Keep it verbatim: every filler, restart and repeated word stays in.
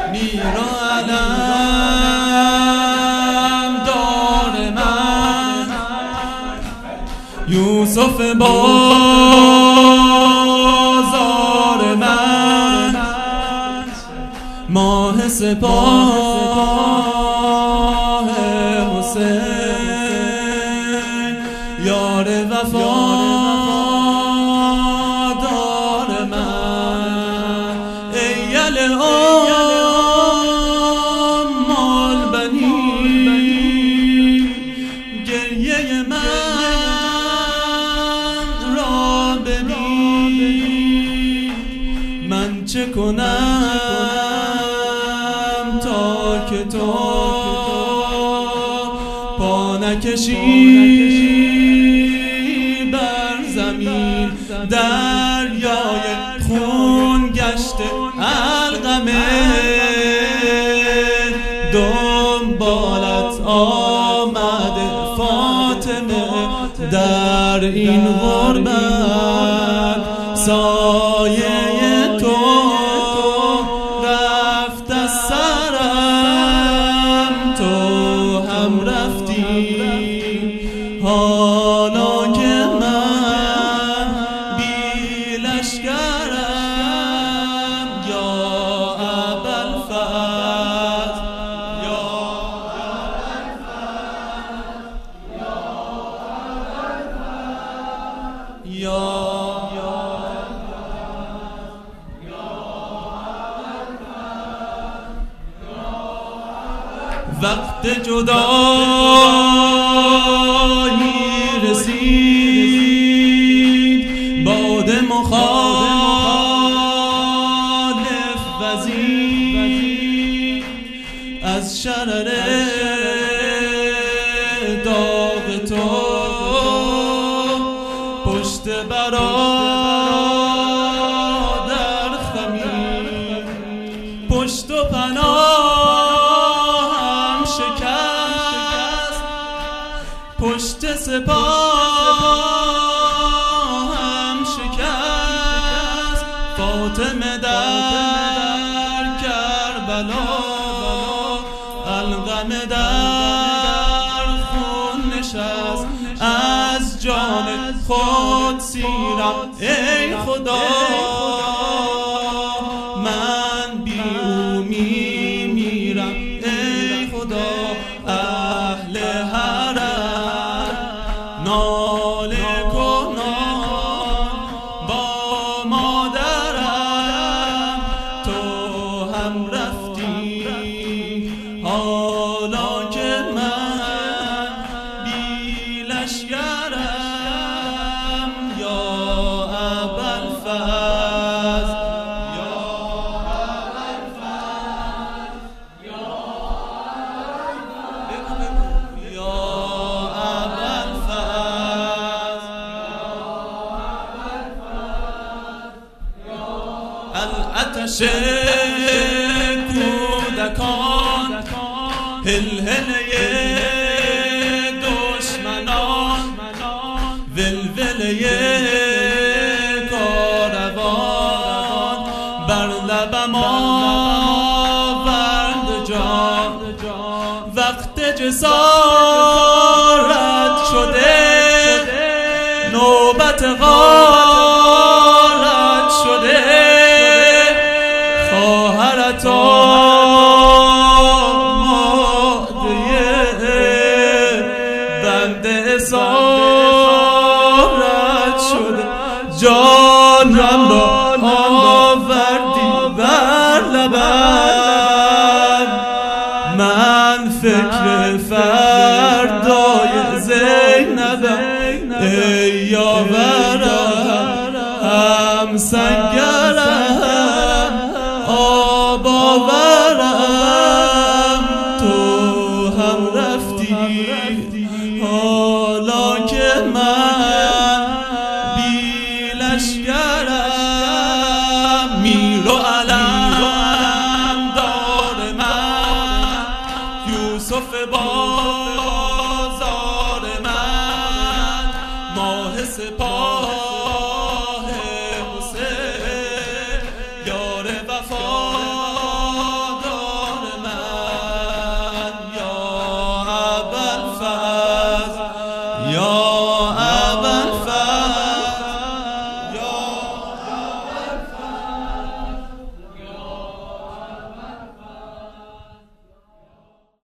میرا علم دار من، یوسف بازار من، ماه سپاه حسین، یار وفادار من. ای الام البنی، گریه من را ببین، من چه کنم تا که تو پا نکشی بر زمین. دریای خون گشته علقمه، دنبالت آمده فاطمه. در این غربت سایه تو رفت از سرم، تو هم رفتی. حالا که من بی لشکرم، یا ابوالفضل، یا ابوالفضل، یا وقت جدایی رسید، باد مخالف وزید، از شرر داغ تو پشت برادر خمید، پشت و پناهم شکست، پشت سپاهم شکست. فاطمه در کربلا، علقمه در خون نشست. از جان خود سیرم ای خدا، من بی او می میرم ای خدا. اهل حرم ناله کنان با مادرم، تو هم رفتی. حالا که من بی لشکرم، یا ابوالفضل، یا ابوالفضل، یا ابوالفضل، یا العطش کودکان، هلهله دشمنان، ولوله کاروان، بر لبم آورد جان. وقت جسارت شده، نوبت غارت شده. خواهرت آماده بنده اسارت شده. جانم را آوردی بر لبم، من فکر فردای زینبم. ای یاورم هم سنگرم، آب آورم، تو هم رفتی. حالا که من بی لشکرم، میر و علم دار من، یوسف بازار من، ماه سپاه حسین، یار وفادار یا